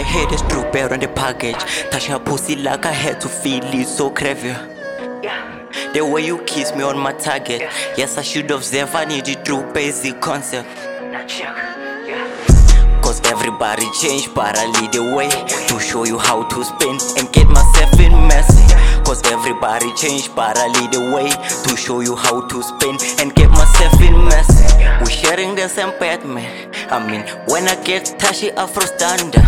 My head is too bare on the package. Touch her pussy like I had to feel it so clever. The way you kiss me on my target. Yes, I should observe, I need it through basic concept. Cause everybody change, but I lead the way to show you how to spin and get myself in messy. Cause everybody change, but I lead the way to show you how to spin and get myself in messy. We sharing the same path, man. I mean, when I get Tashi Afro standard,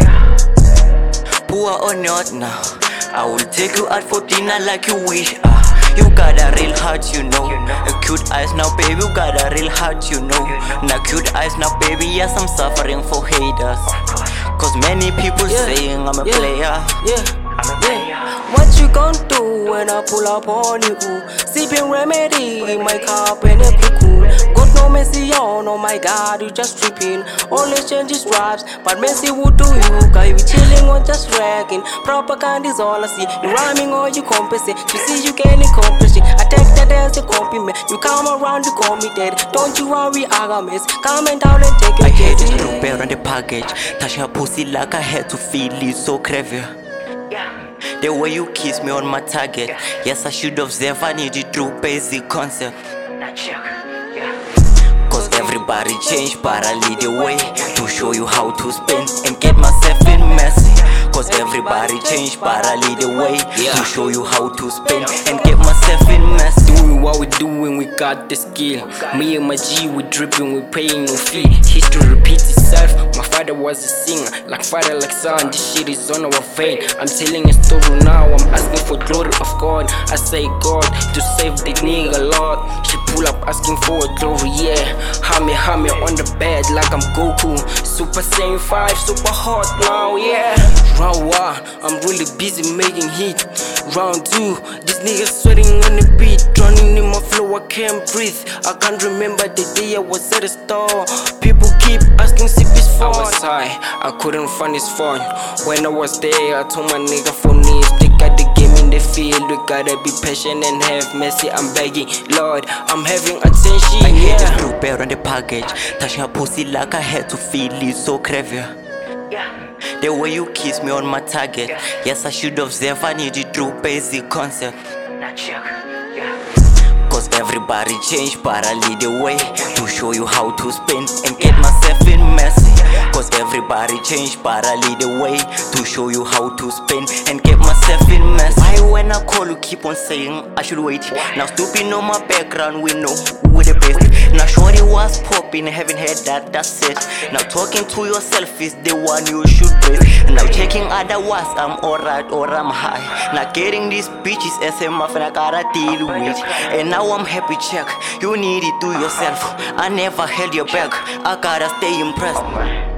poor or not now, I will take you out for dinner like you wish. You got a real heart, you know. Cute eyes now, baby, you got a real heart, you know. Now cute eyes now, baby, yes, I'm suffering for haters. Cause many people saying I'm a player. What you gon' do when I pull up on you? Sipping remedy in my cup and it be cool. Got no messy on, oh my god, you just tripping. Always change his raps, but messy would do you. Cause you be chilling or just ragging. Propaganda is all I see. You rhyming or you compensate. You see you can't accomplish it. I take that as a compliment. You come around, you call me dead. Don't you worry, I got miss. Comment down and take it. I had this too bare on the package. Touch her pussy like I had to feel it so clever. The way you kiss me on my target. Yes, I should observe, I need it through basic concept. Cause everybody change, but I lead the way to show you how to spin and get myself in messy. Cause everybody change, but I lead the way to show you how to spin and get myself in messy. Doing what we doing, we got the skill. Me and my G, we dripping, we paying no fee. History repeats itself. My father was a singer, like father, like son. This shit is on our vein. I'm telling a story now, I'm asking for glory of God. I say God to save the nigga Lord. She pull up asking for a glory, yeah. Hammer on the bed like I'm Goku. Super Saiyan 5, super hot now, yeah. Round 1, I'm really busy making hit. Round 2, this nigga sweating on the beat. Drowning in my flow, I can't breathe. I can't remember the day I was at the store. People keep asking if it's fun. I was high, I couldn't find his phone. When I was there, I told my nigga for knees. They got the game in the field, we gotta be patient and have mercy. I'm begging, Lord, I'm having attention. I had this too bare on the package. Touch her pussy like I had to feel it so clever. The way you kiss me on my target. Yes, I should observe, I need it through basic concept. Cause everybody change, but I lead the way to show you how to spin and get myself in messy. Cause everybody change, but I lead the way to show you how to spin and get myself in messy. Why when I call you keep on saying I should wait? Now stupid know my background, we know who the best. Now shorty was popping, haven't heard that's it. Now talking to yourself is the one you should praise. Now checking other words, I'm alright or I'm high. Now getting these bitches as a muffin I gotta deal with. And now I'm happy, check, you need it to yourself. I never held your back, I gotta stay impressed.